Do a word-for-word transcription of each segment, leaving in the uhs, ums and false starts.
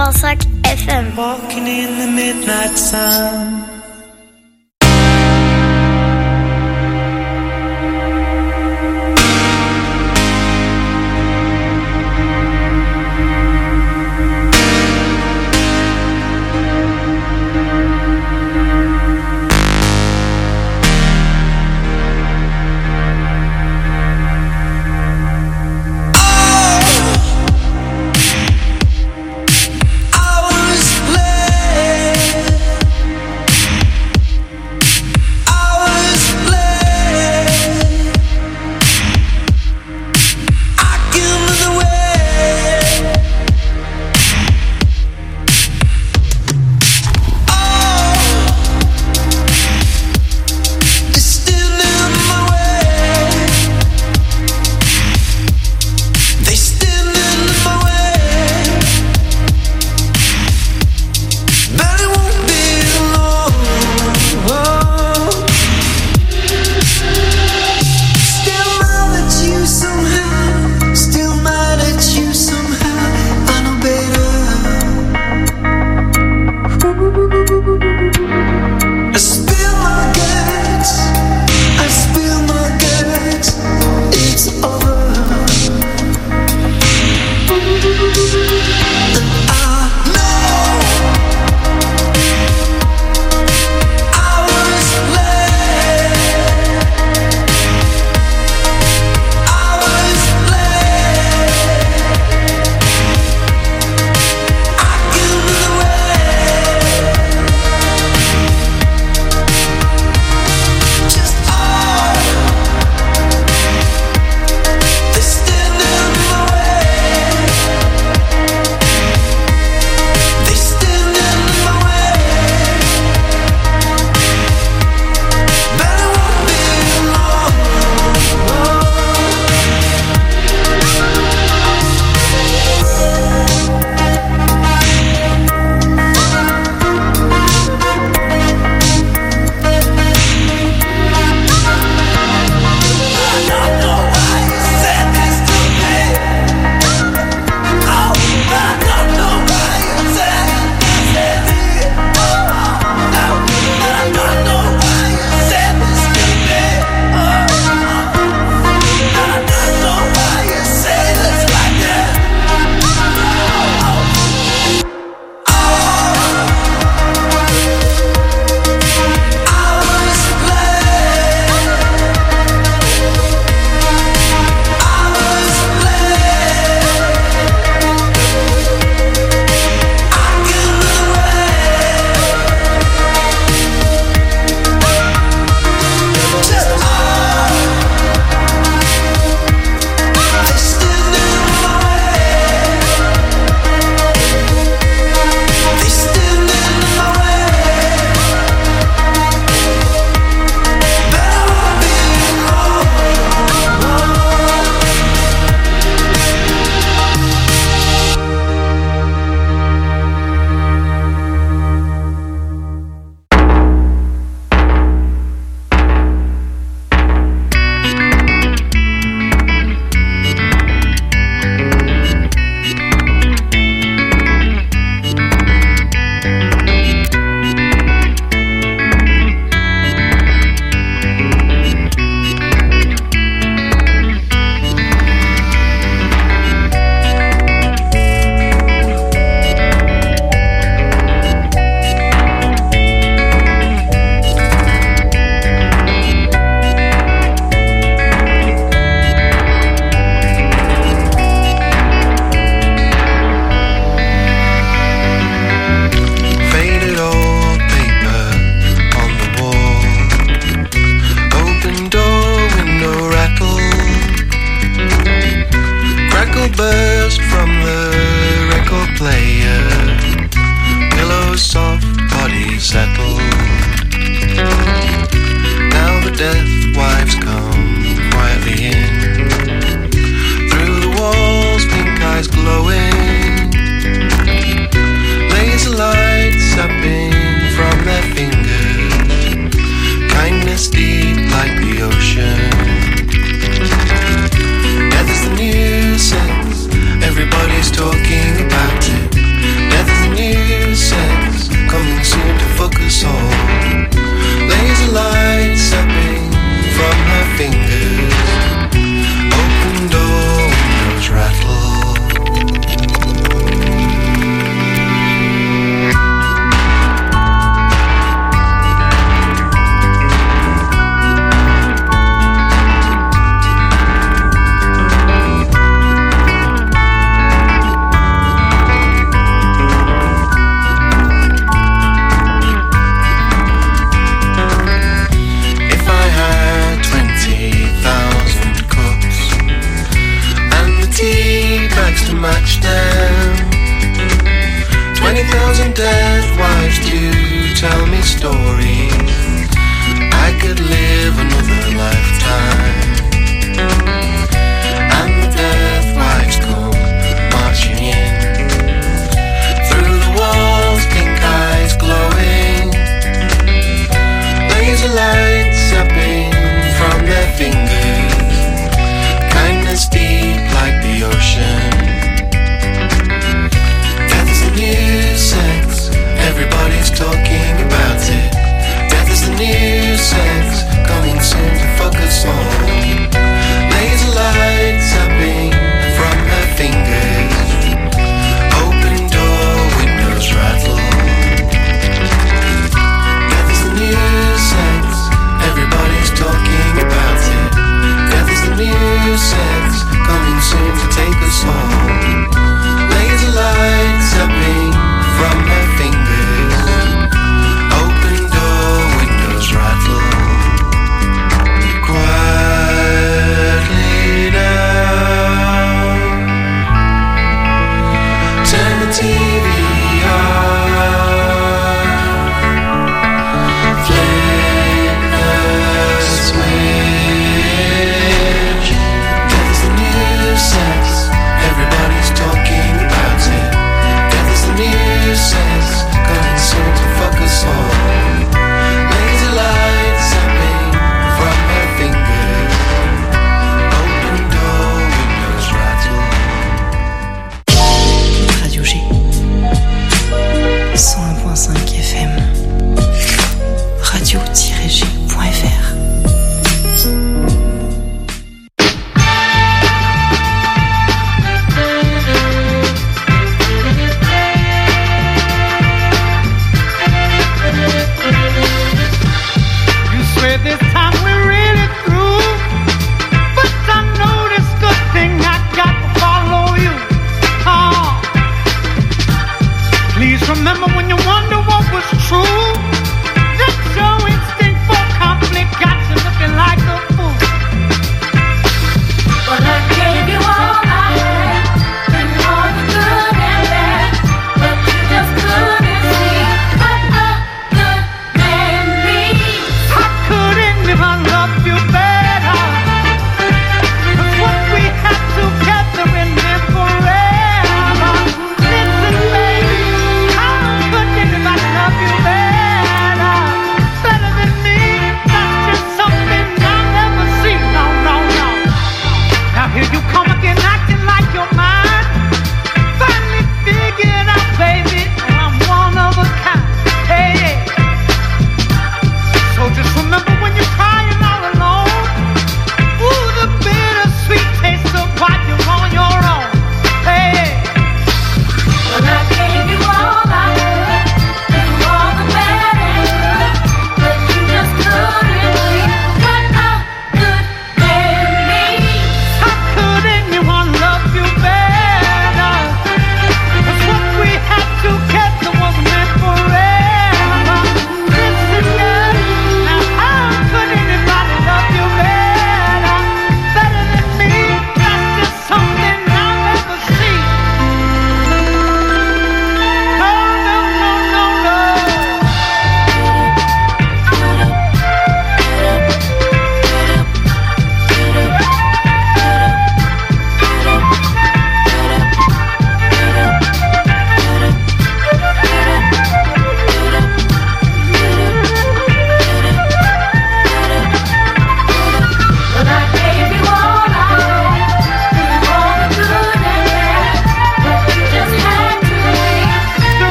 Falsac F M. Walking in the midnight sun. Everybody's talking about it. Death is story. I could live another lifetime. And the death wives come marching in. Through the walls, pink eyes glowing. Laser lights zapping from their fingers. Kindness deep like the ocean. Death is the new sex. Everybody's talking about it. Death is the new sex. Coming soon to fuck us all. Laser lights zapping from her fingers. Open door, windows rattle. Death is the new sex. Everybody's talking about it. Death is the new sex. Coming soon to take us home. Laser lights zapping from her fingers. Open door, windows rattle. Quietly now. Turn the T V on. Flip the switch. Death is the new sex. Everybody's talking about it. Death is the new sex. Coming soon to fuck us all. Laser lights zapping from her fingers. Open door, windows rattle. Radio G cent un point cinq F M radio tiret G point F R. You swear this time we're really through, but I know this good thing I got to follow you. Oh, please remember when you wonder what was true. That's your instinct for conflict got you looking like a fool. Well, I gave you all I had, and all the good and bad, but you just couldn't see what other man needs. I couldn't live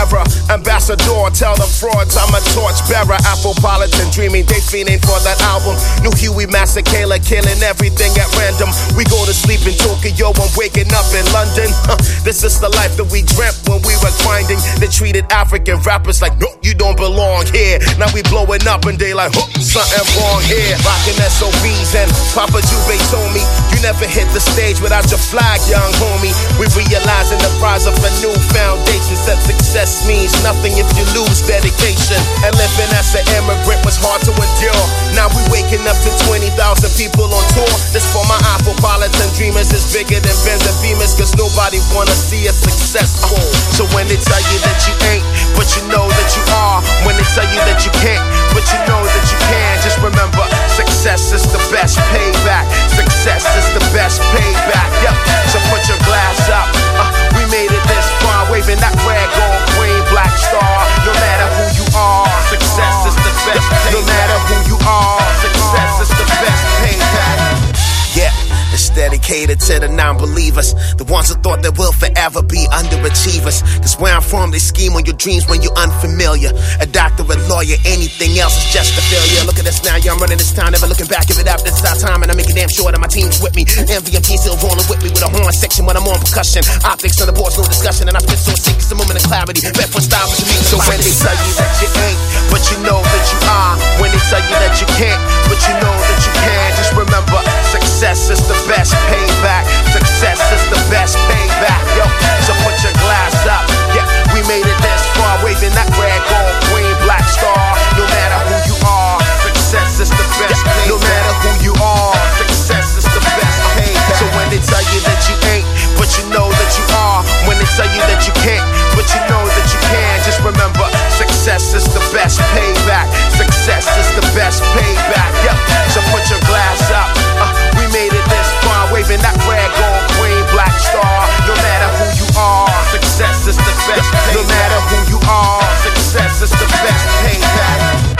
error. Ambassador, tell the frauds I'm a torch bearer. Afropolitan dreaming, they fiending for that album. New Huey Massacala killing everything at random. We go to sleep in Tokyo and waking up in London. Huh, this is the life that we dreamt when we were grinding. They treated African rappers like, no, you don't belong here. Now we blowing up and they like, oh, something wrong here. Rocking S O Bs and Papa Jube told me, you never hit the stage without your flag, young homie. We realizing the rise of a new foundation. Said success means nothing if you lose dedication. And living as an immigrant was hard to endure. Now we waking up to twenty thousand people on tour. This for my Afropolitan dreamers is bigger than Benz and Beamers, cause nobody wanna see us successful. So when they tell you that you ain't, but you know that you are. When they tell you that you can't, but you know that you can, just remember, success is the best payback. Success is the best payback. Yep. So put your glass up. Uh, we made it this far, waving that red, gold, green, black star. No matter who you are, success is the best payback. No matter who you are, success is the best payback. Yeah. It's dedicated to the non-believers, the ones who thought that we'll forever be underachievers. Cause where I'm from, they scheme on your dreams when you're unfamiliar. A doctor, a lawyer, anything else is just a failure. Look at us now, yeah, I'm running this town, never looking back. Give it up, this is our time, and I'm making damn sure that my team's with me. M V M T still rolling with me with a horn section when I'm on percussion. Optics on the boards, no discussion, and I spit so sick, it's a moment of clarity. Bedford style is me. So when they tell you that you ain't, but you know that you are. When they tell you that you can't, but you know that you can, just remember, success is the best payback. Success is the best payback. Yo, so put your glass up. Yeah, we made it this far, waving that red, gold, green, black star. No matter who you are, success is the best payback. No matter who you are, success is the best payback. So when they tell you that you ain't, but you know that you are. When they tell you that you can't, but you know that you can, just remember, success is the best payback. Success is the best payback. Yep, so put your glass up. Uh, we made it this far, waving that red, gold, green, black star. No matter who you are, success is the best payback. No matter who you are, success is the best payback.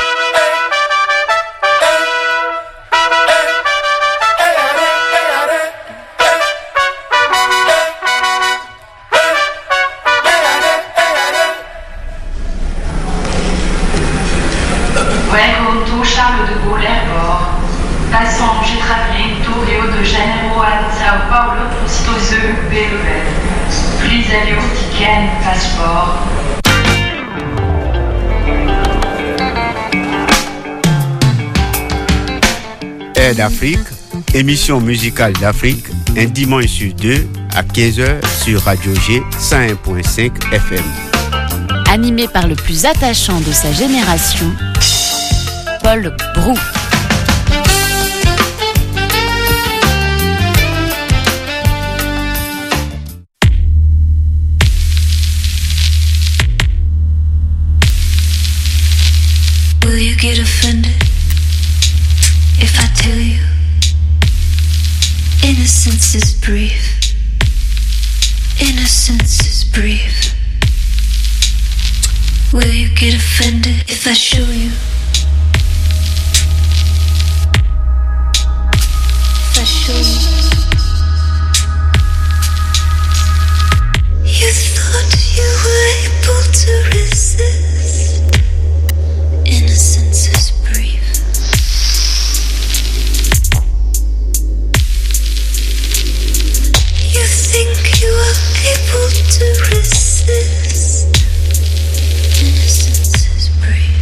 Aeroporto Charles de Gaulle Airport. Passant Getrappling, Tour Rio de Janeiro a Sao Paulo, Citoze B E V. Please have your ticket passport. Air d'Afrique, émission musicale d'Afrique, un dimanche sur deux à quinze heures sur Radio G cent un virgule cinq F M. Animé par le plus attachant de sa génération, Paul Brou. Will you get offended if I tell you innocence is brief? Innocence is brief. Will you get offended if I show you? If I show you? You thought you were able to resist. Innocence is brief. You think you are able to resist. Innocence is brief.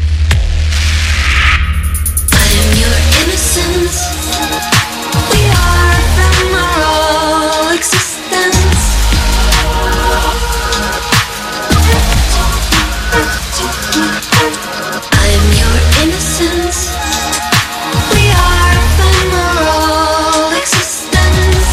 I am your innocence. We are ephemeral existence. I am your innocence. We are ephemeral existence.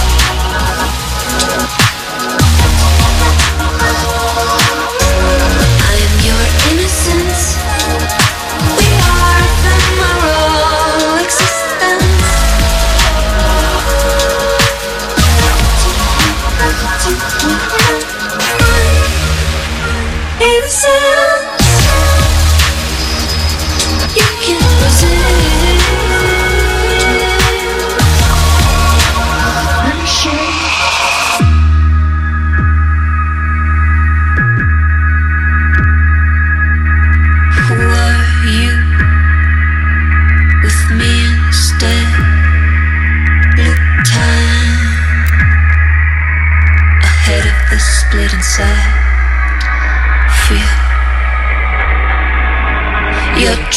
I am your innocence. We are ephemeral existence. Innocence. You can't resist. Let me show you.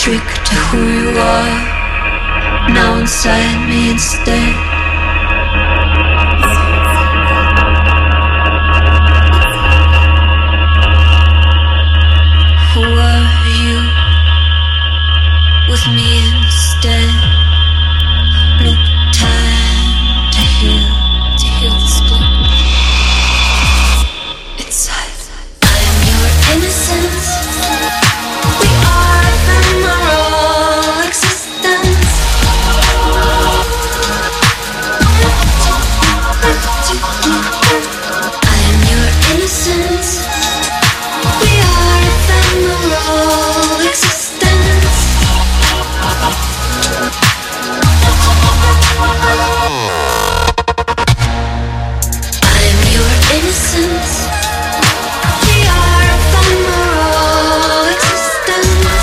trick to who you are, now inside me instead. Who are you with me instead? No time to heal, to heal the split. It's I am your innocence. We are ephemeral existence. I am your innocence. We are ephemeral existence. I am your innocence. We are ephemeral existence.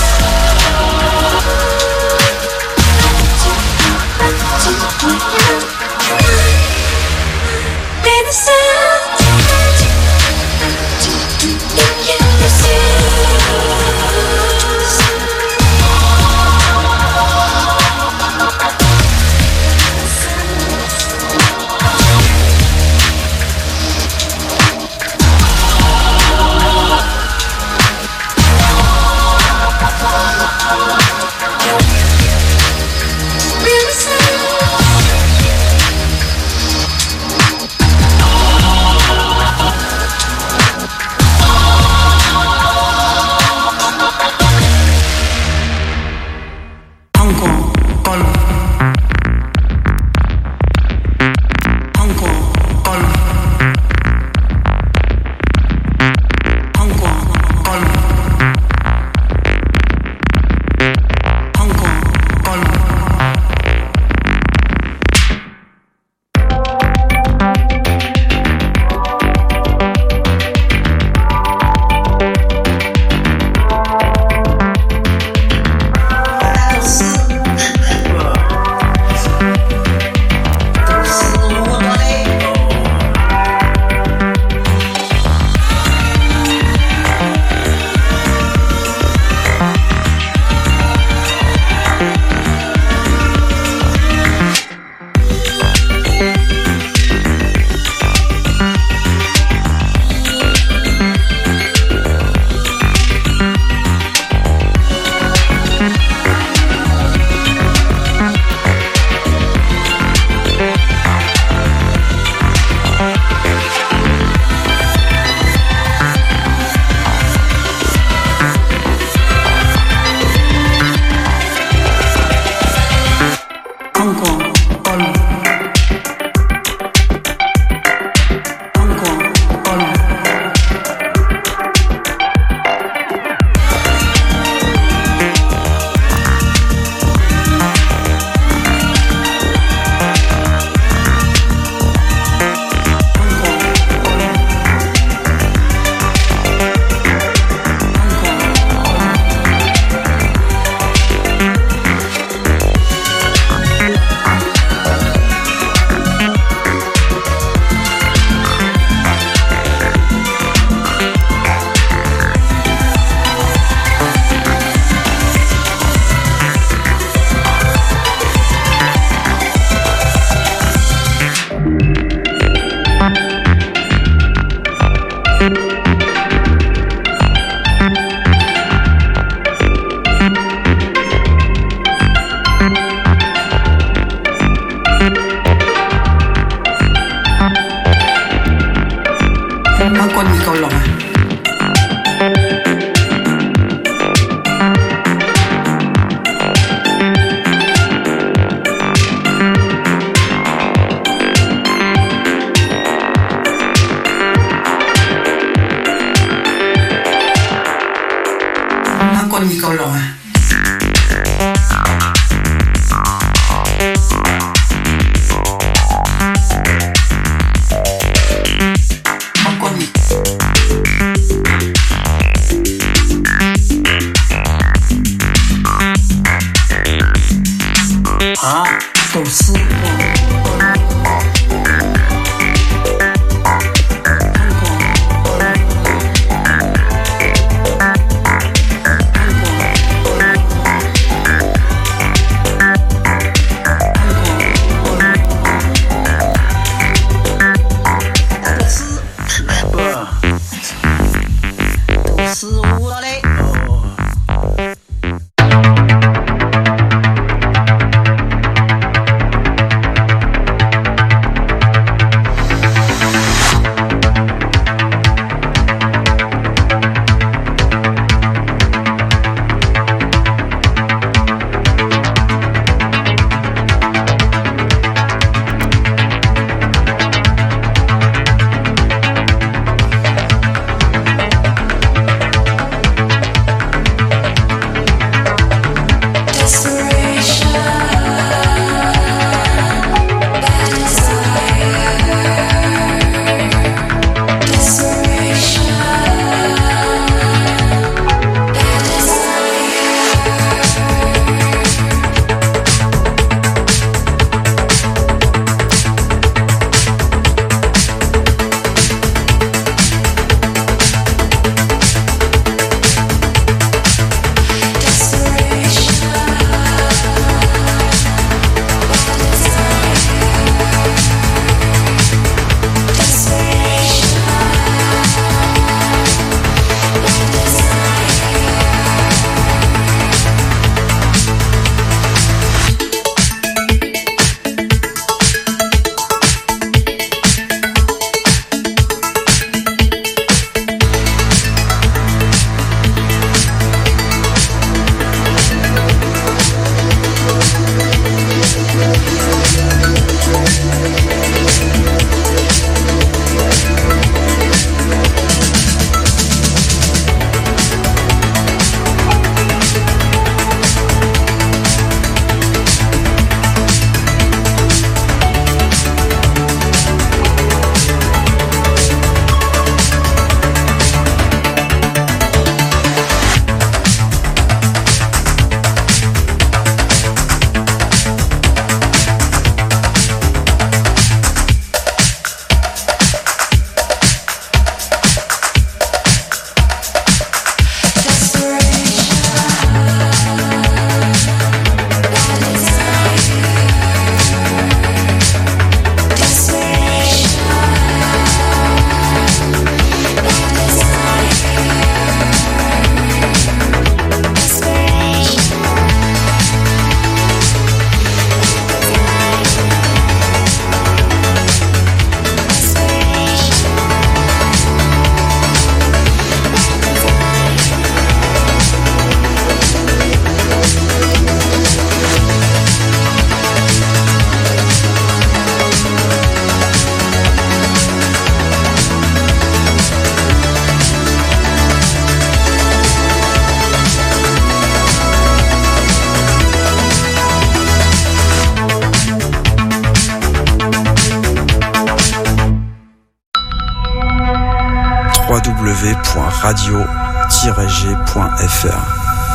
w w w point radio tiret g point f r.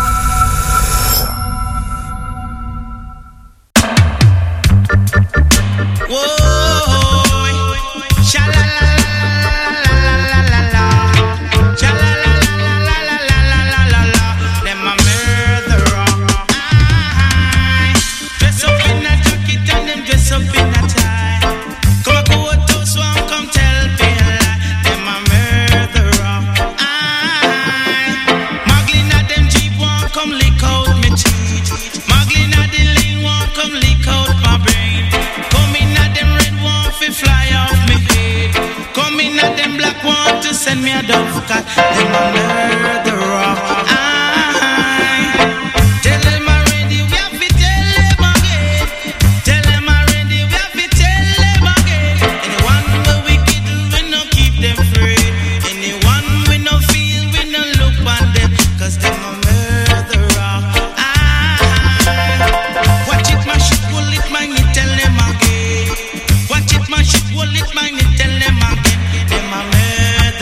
Send me a dove cat, them a murderer. I tell them already, we have to tell them again. Tell them already, we have to tell them again. Anyone we wicked, we no keep them free. Anyone we no feel, we no look on them, cause them a murderer. I watch it, my shit, will it mind me, tell them again. Watch it, my shit, will it mind me, tell them again. Them a murderer.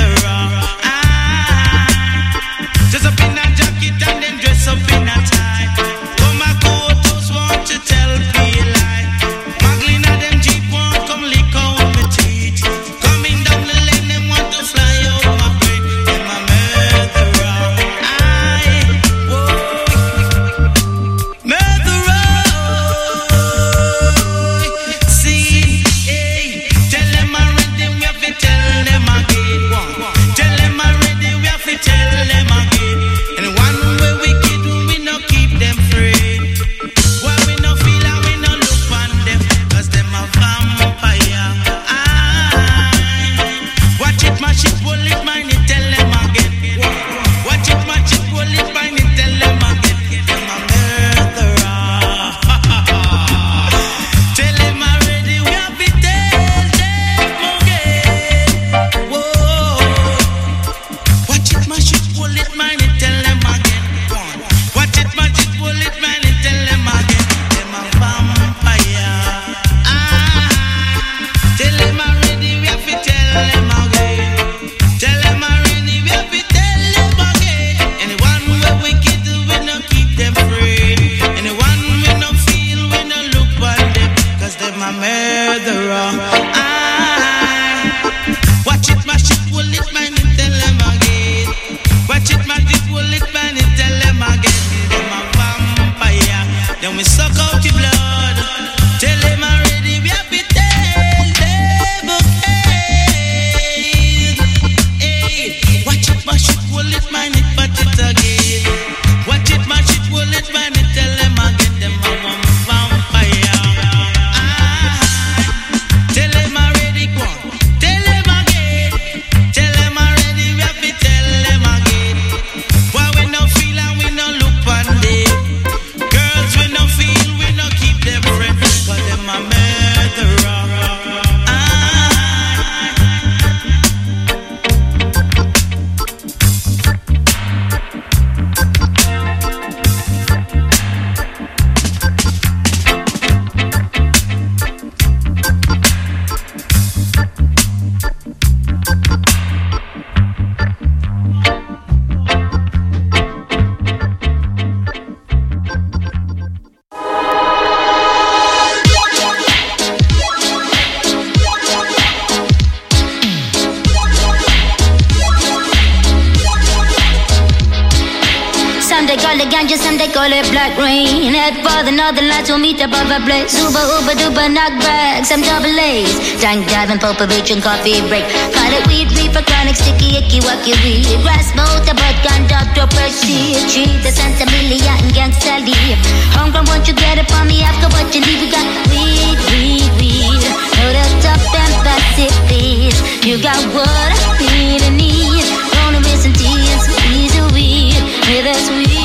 Call it black rain. Head for the northern lights, we'll meet above a blaze. Uber, Uber, duper, knock bags, some double A's. Tank diving, Popovich and coffee break. Call it weed, reefer, chronic, sticky, icky, wacky, weed. Grass, motor, but gun, doctor, proceed. Treat the Santa Milia and gangsta leave. Homegrown, won't you get it for me after what you leave? You got weed, weed, weed. Load up top and passive fees. You got what I need and need. Gonna miss some tea and some easy weed. With us weed.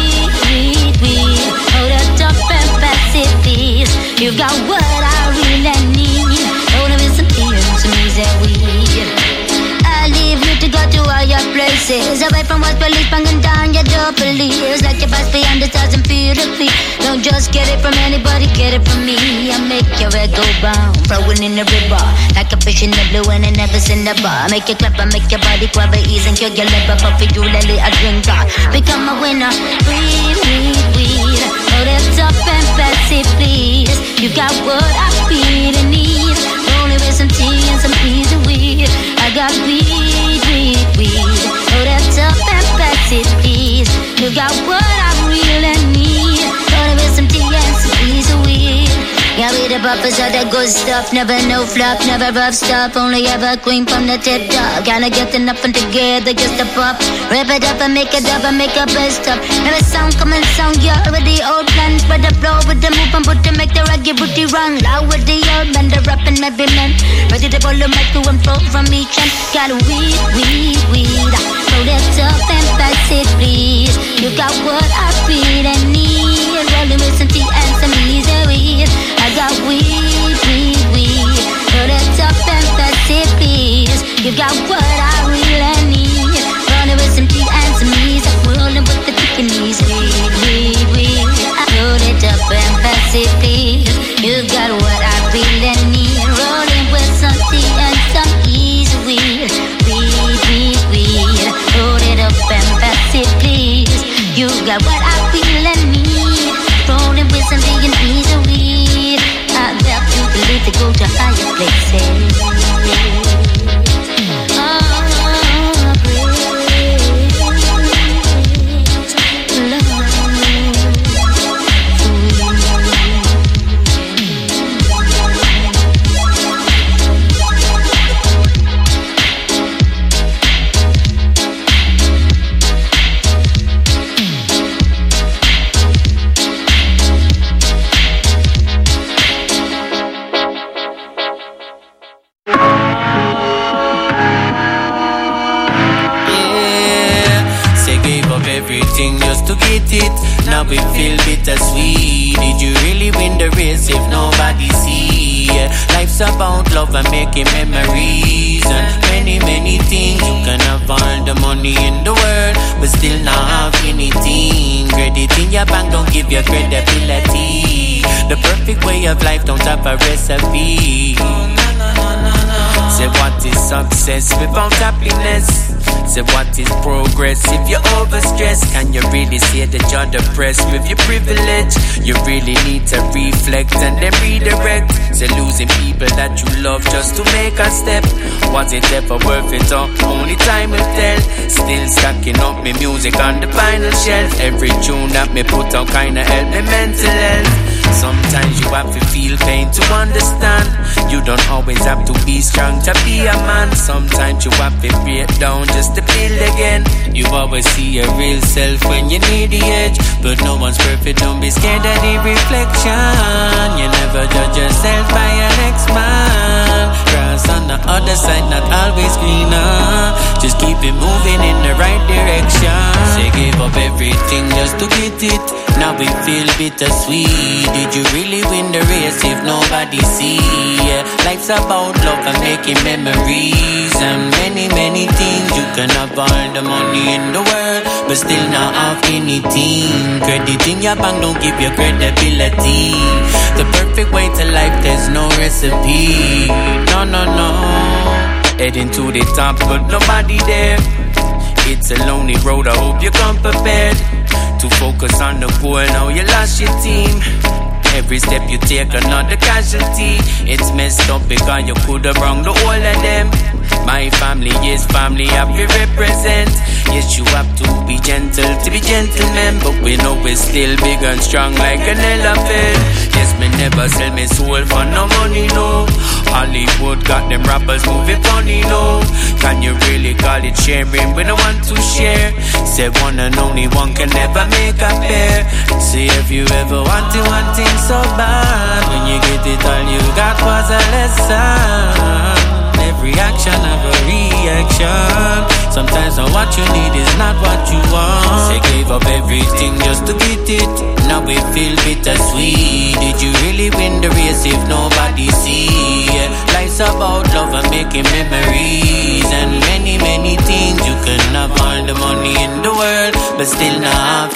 Hold up, top and passive fees. You got what I really need. Hold up, some feelings, some easy weed. I leave you to go to all your places. Away from what police banging down your door, monopoly. It's like your boss beyond the stars and feel the beat. Don't just get it from anybody, get it from me. I make your head go bound, throwing in the river like a fish in the blue and it never seen the bar. Make you clap and make your body grab it, ease and kill your liver. But for you, let it a drinker. Become a winner. Weed, weed, weed. Oh, that's up and fancy, please. You got what I feel and need. Only with some tea and some easy weed. I got weed, weed, weed. Oh, that's up and fancy, please. You got what I really need. Only with some tea and some easy weed. Yeah, we the buffers of the good stuff. Never no flop, never rough stuff. Only ever queen from the tip top. Gotta get enough and together, just a pop. Rip it up and make it up and make a best up. Never sound come and sound, yeah, with the old plan. Spread the flow with the move and put to make the reggae booty run. Loud with the old man, the rapping every man. Ready to follow my to and flow from each end. Got weed, weed, weed. So that's up and pass it, please. You got what I feel and need. Rolling with some tea and some easy weed. I got weed, weed, weed. So that's up and pass it, please. You got what I really need. Rolling with some tea and some easy. Rolling with the Pekingese. Weed, weed, weed. I roll it up and pass it, please. You got what I really need. Rolling with some tea and some easy weed. Weed, weed, weed. Roll it up and pass it, please. You got what I really need. Rolling with some tea and easy weed. I love you to leave to go to higher places. Just to get it, now we feel bittersweet. Did you really win the race if nobody see? Life's about love and making memories and many, many things. You can have all the money in the world, but still not have anything. Credit in your bank don't give you credibility. The perfect way of life don't have a recipe. Say what is success without happiness? Say what is progress if you're overstressed? Can you really say that you're depressed with your privilege? You really need to reflect and then redirect. Say losing people that you love just to make a step. Was it ever worth it or only time will tell? Still stacking up my music on the vinyl shelf. Every tune that me put out kinda help me mental health. Sometimes you have to feel pain to understand. You don't always have to be strong to be a man. Sometimes you have to break down just to build again. You always see your real self when you need the edge. But no one's perfect, don't be scared of the reflection. You never judge yourself by your next man. Grass on the other side, not always greener. Just keep it moving in the right direction. Say gave up everything just to get it. Now we feel bittersweet. Did you really win the race if nobody see? Yeah. Life's about love and making memories and many, many things. You can have all the money in the world, but still not have anything. Credit in your bank don't give you credibility. The perfect way to life, there's no recipe. No, no, no. Heading to the top, but nobody there. It's a lonely road, I hope you come prepared to focus on the goal. Now you lost your team. Every step you take another casualty. It's messed up because you could have wronged the whole of them. My family is family, I have to represent. Yes, you have to be gentle to be gentlemen, but we know we're still big and strong like an elephant. Yes, me never sell me soul for no money, no. Hollywood got them rappers moving funny, no. Can you really call it sharing? We don't want to share. Say one and only one can never make a pair. See if you ever wanted one thing so bad, when you get it all you got was a lesson. Every action have a reaction. Sometimes not what you need is not what you want. Say gave up everything just to get it. Now we feel bittersweet. Did you really win the race if nobody see? Life's about love and making memories and many, many things. You can have all the money in the world, but still not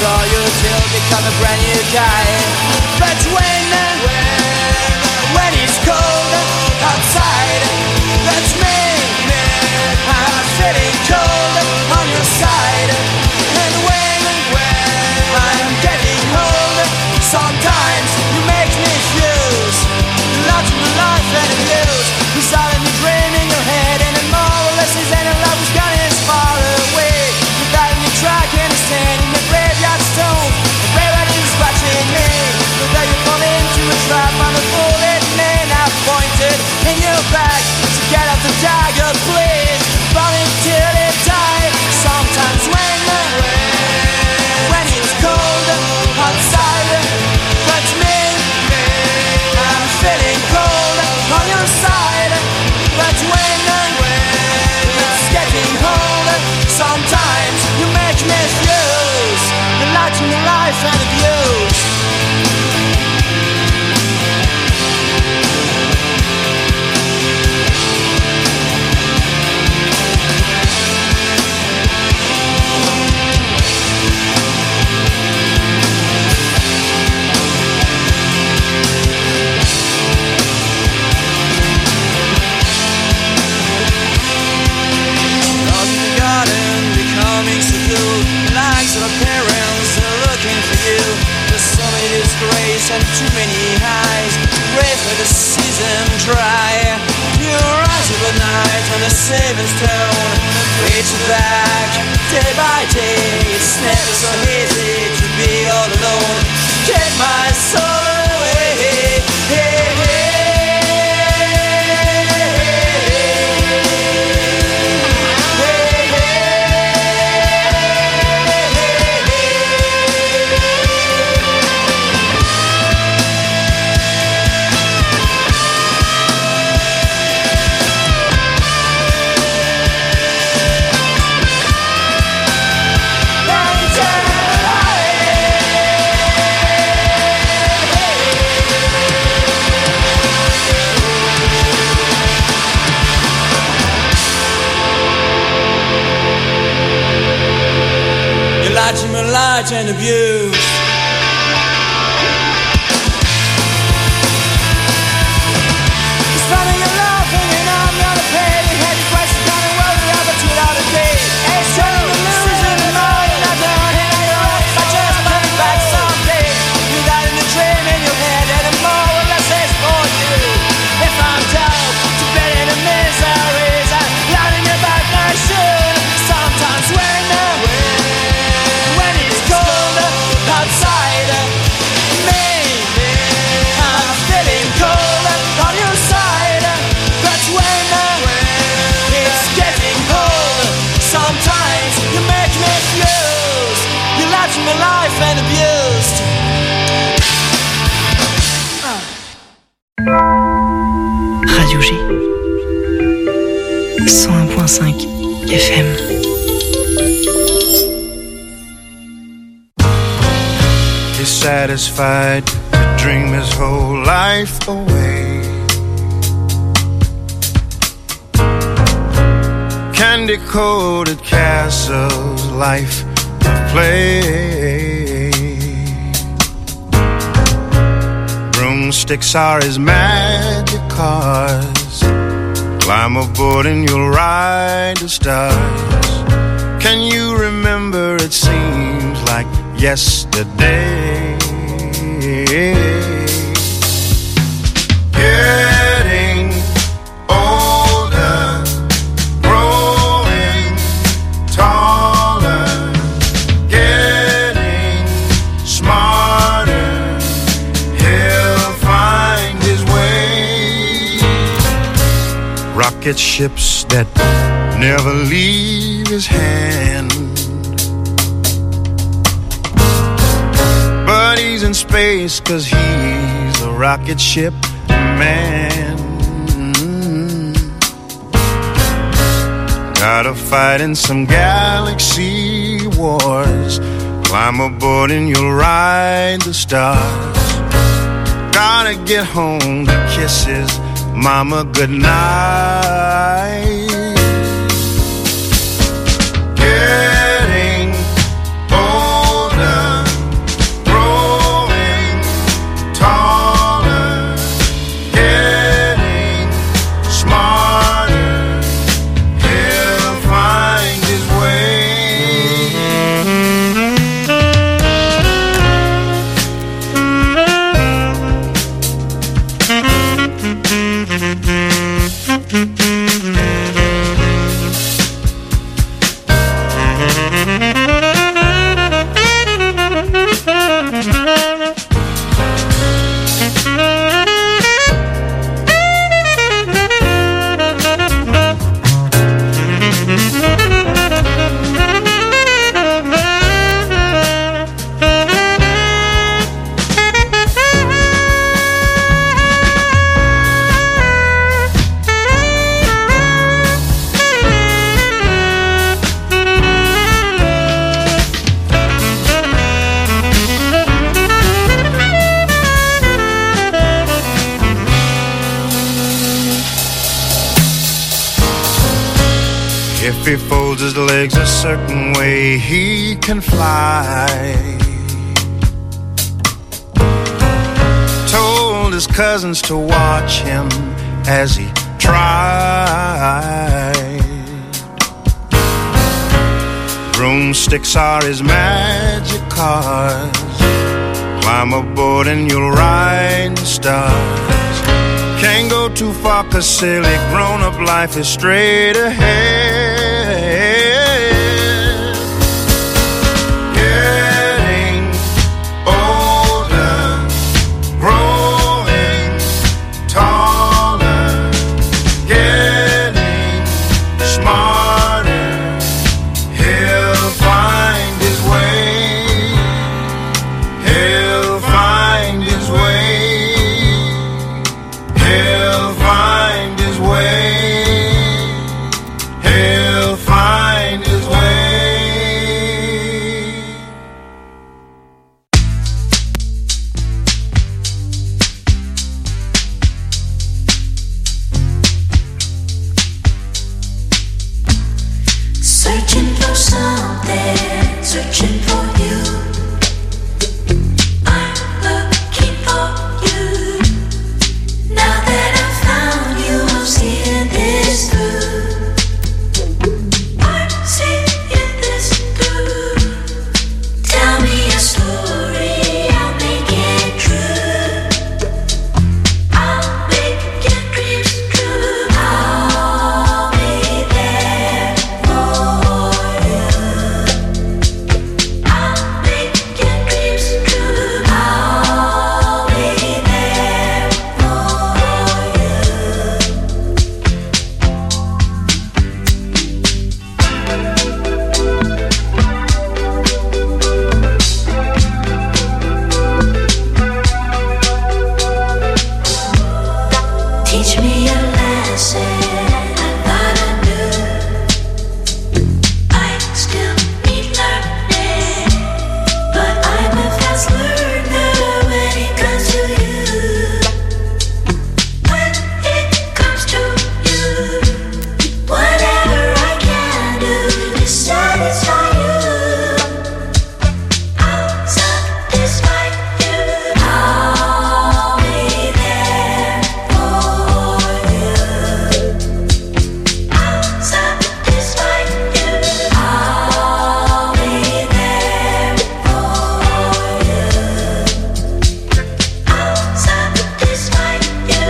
control you till become a brand new guy. But when, when it's cold outside, that's me. I'm feeling cold on your side. And when, I'm getting old, sometimes you make me fuse. Not in my life and abuse. Without any dream in your head and a moral lessons and a love who's gone as far away. Without any track and a stand in the graveyard stone. The graveyard is watching me. Without you fall into a trap on the bullet man I've pointed in your back. So get off the dagger, please. Running till it died. Sometimes when, when it's cold outside, that's me. I'm feeling cold on your side. But when, it's getting cold, sometimes you make me fuse. The light in your life and abuse. And too many eyes wait for the season dry. You rise up at night on a saving stone. Reach back day by day. It's never so easy to be all alone. Take my soul away. Hey, hey. Light and abuse. It's funny you're laughing and I'm not a pain. You had your questions on the world, the other two out of date. It's true, losing the mind, I'm done in your eyes. I just put it back someday. Without any dream in your head anymore, well, that's it for you. If I'm down to bed in the miseries, I'm lying about my shoe. Sometimes when I'm outside me, I'm feeling cold on your side. But when it's getting cold, sometimes you make me fuse. You lied to my life and abused. Radio G cent un point cinq F M. He's satisfied to dream his whole life away. Candy-coated castles, life of play. Broomsticks are his magic cars. Climb aboard and you'll ride the stars. Can you remember? It seems like yesterday. Getting older, growing taller, getting smarter. He'll find his way. Rocket ships that never leave his hand. But he's in space 'cause he's a rocket ship man. Gotta fight in some galaxy wars. Climb aboard and you'll ride the stars. Gotta get home to kiss his mama goodnight. Getting older, he folds his legs a certain way, he can fly. Told his cousins to watch him as he tried. Broomsticks are his magic cars. Climb aboard and you'll ride the stars. Can't go too far 'cause silly grown-up life is straight ahead. Getting older, growing taller, getting smarter. He'll find his way. He'll find his way. He'll find his way. He'll find his way. Searching for something, searching for you. I'm looking for you. Now that I've found you, I'm seeing this through. I'm seeing this through. Tell me a story, I'll make it true. I'll make your dreams true. I'll be there for you. I'll make your dreams true. I'll be there for you. Teach me a lesson I thought I knew. I still need learning, but I'm a fast learner when it comes to you. When it comes to you, whatever I can do to satisfy you, I'll satisfy you. I'll be there for you. I'll satisfy you. I'll be there for you. I'll satisfy you.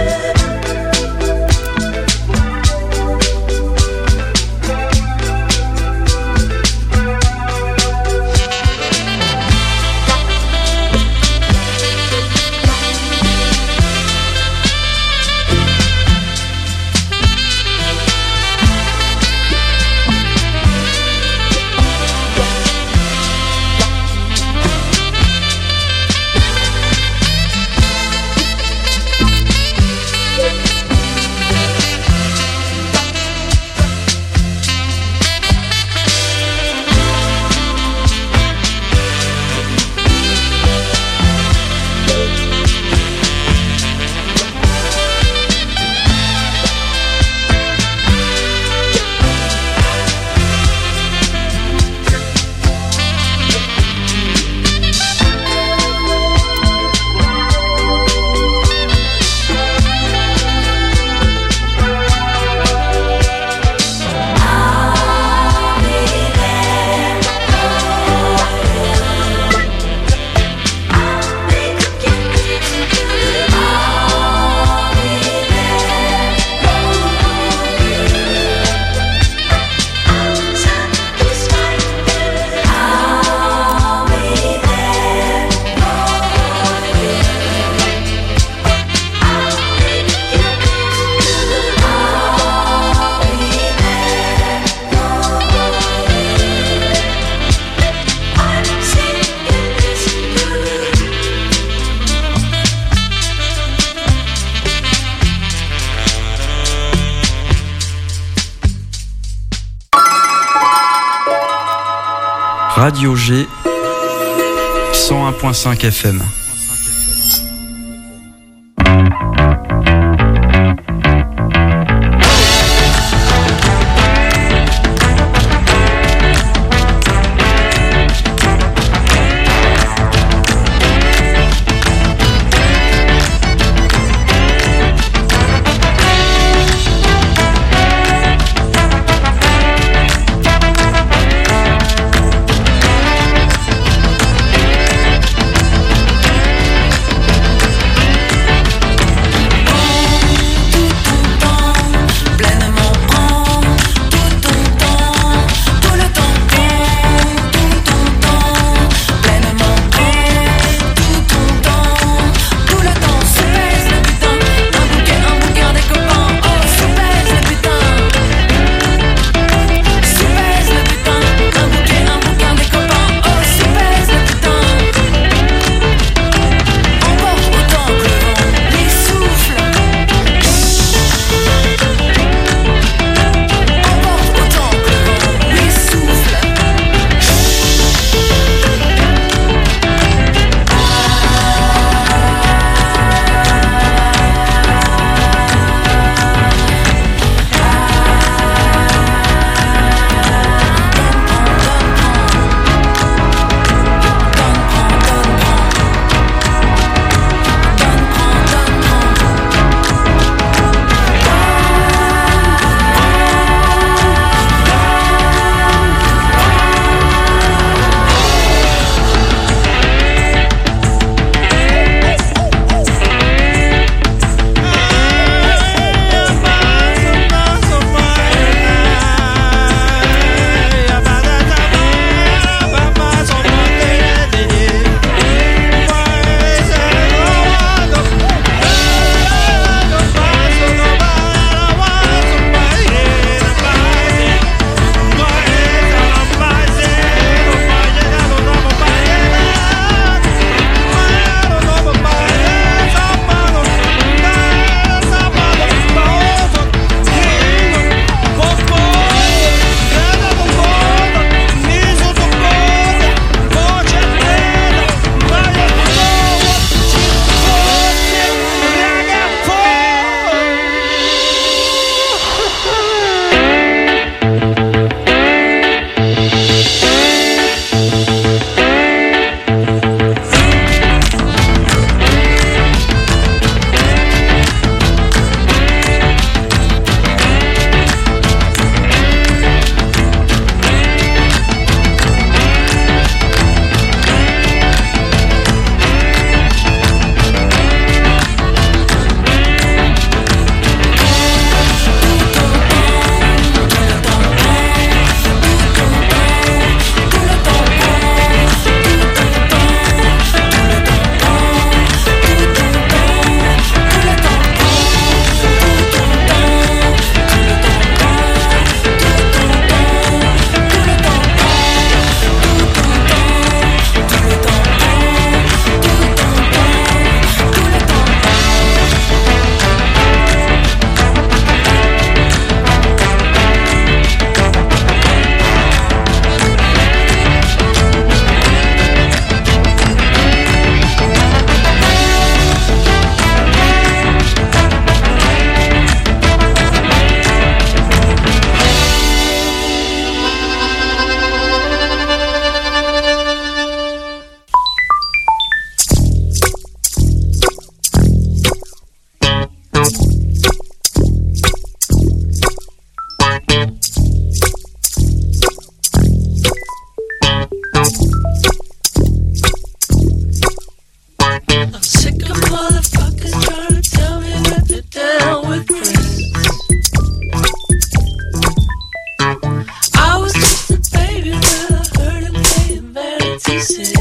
Radio G, cent un point cinq F M.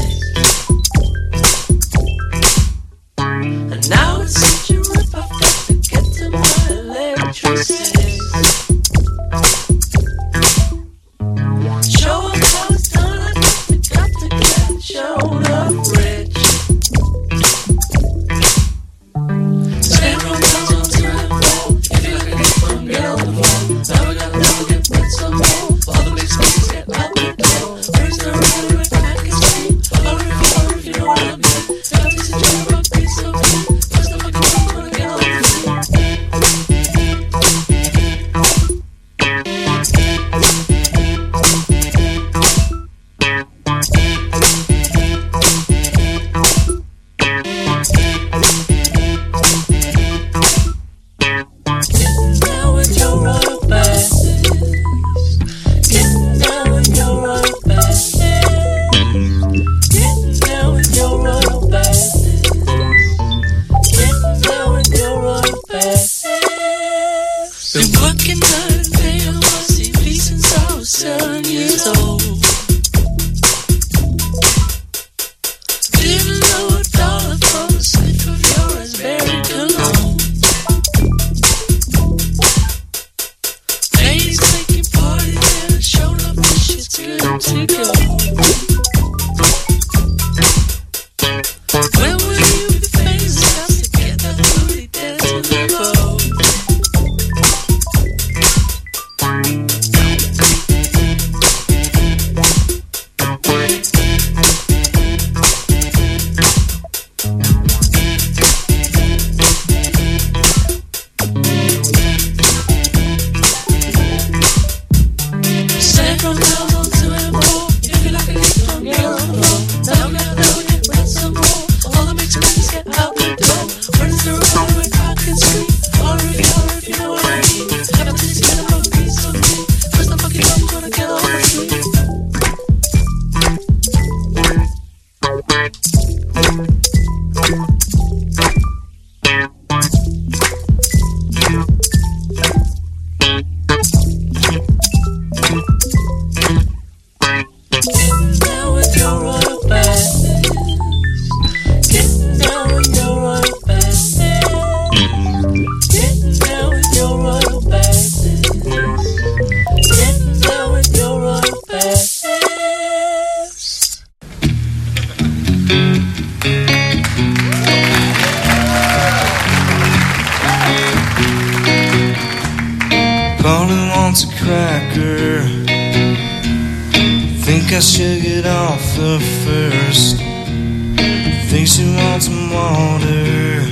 And now it's such a rip, I've got to get to my electricity. Show up how it's done, I got to, got to get shown up rich. Stand on bells on time, if you like a hit from get on the phone. Now we gotta never get back some more. All the big spaces get out the door. Where's the right right back and sleep? Hurry, hurry, if you know what I mean. Now this is just a rock piece of me. Just the fucking one gonna get on the Now with your royal passes, getting down with your royal passes, getting down with your royal passes, getting down with your royal passes. Been working night and day on my C V since I was seven years old. Didn't know a dollar from a sniff of your raspberry cologne. Ladies making parties and I showed up, this shit's good to go. When will you be famous enough to get that booty dancing the boat? Stand from now on to and more. If you like a hit from get on the phone. Now we gotta know get with some more. All the big spaces get out the door. Where's the road where I can sleep? Hurry, hurry, if you know what I mean. Have a taste, get a fucking piece of me. First the fucking I'm gonna get on my sleep. Getting down with your royal passes, getting down with your royal passes, getting down with your royal passes, getting down with your royal passes. Polly wants a cracker. Think I should get off the first. Think she wants some water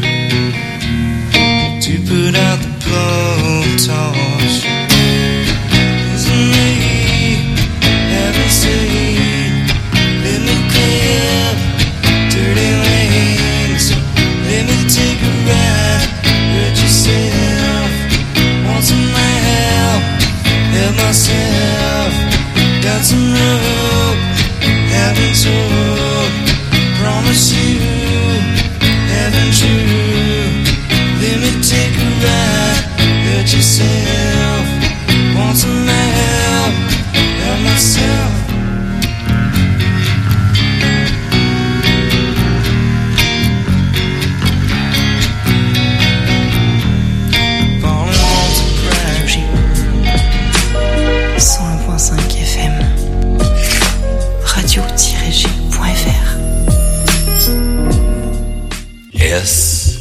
to put out the blowtorch. Isn't me having said, let me clear dirty lanes. Let me take a ride. Hurt yourself. Want some help? Help myself. Got some rope, haven't told. Promise you, haven't you? Let me take a ride. Hurt yourself. Want some help? Help myself. Falling wants a crack. cent un point cinq F M. radio tiret G point F R. Yes.